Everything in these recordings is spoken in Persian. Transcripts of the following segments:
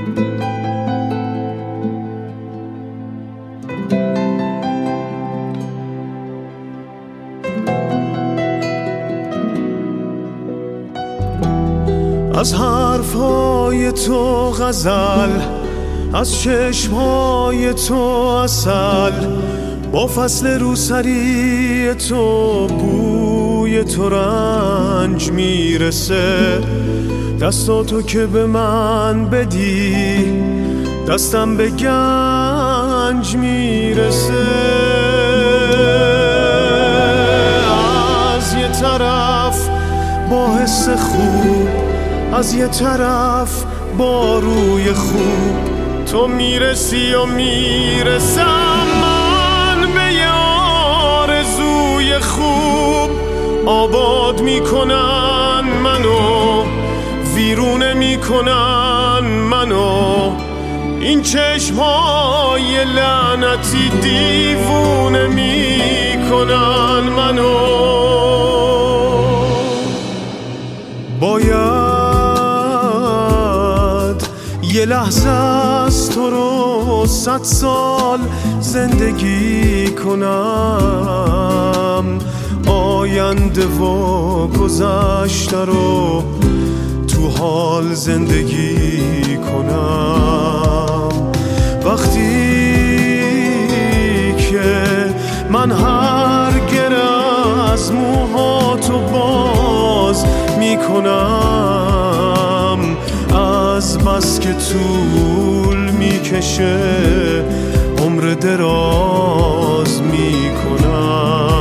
از حرفهای تو غزل، از چشمهای تو عسل، با فصل روسری تو بوی تو رنج میرسه. دستاتو که به من بدی دستم به گنج میرسه. از یه طرف با حس خوب، از یه طرف با روی خوب، تو میرسی و میرسم من به یه آرزوی خوب. آباد میکنن منو، ویرونه میکنن منو، این چشمای لعنتی دیوونه میکنن منو. باید یه لحظه از تو رو 100 سال زندگی کنم، آینده و گذشته رو تو حال زندگی کنم. وقتی که من هر گره از موهاتو باز میکنم، از بس که طول میکشه عمر دراز میکنم.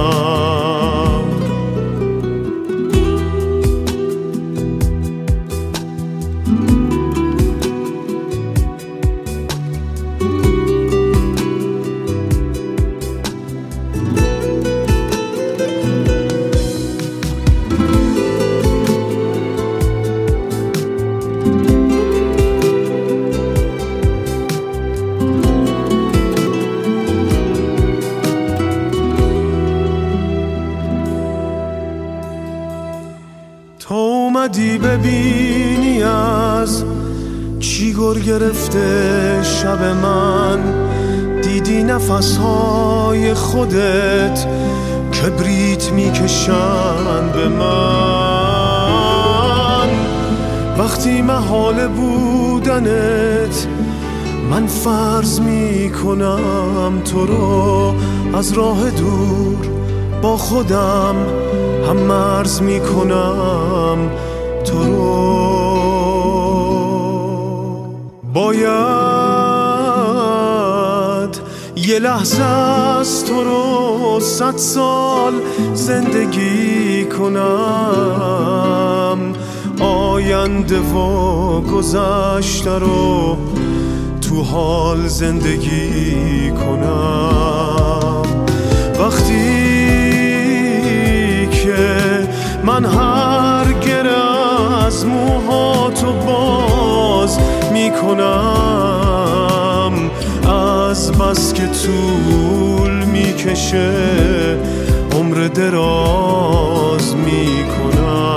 تو اومدی ببینی از چی گر گرفته شب من، دیدی نفسهای خودت کبریت میکشن به من. وقتی محال بودنت من فرض میکنم تو رو از راه دور با خودم هم مرز میکنم تو رو. باید یه لحظه از تو رو 100 سال زندگی کنم، آینده و گذشته رو تو حال زندگی کنم. وقتی من هر گره از موهاتو باز میکنم، از بس که طول میکشه عمر دراز میکنم.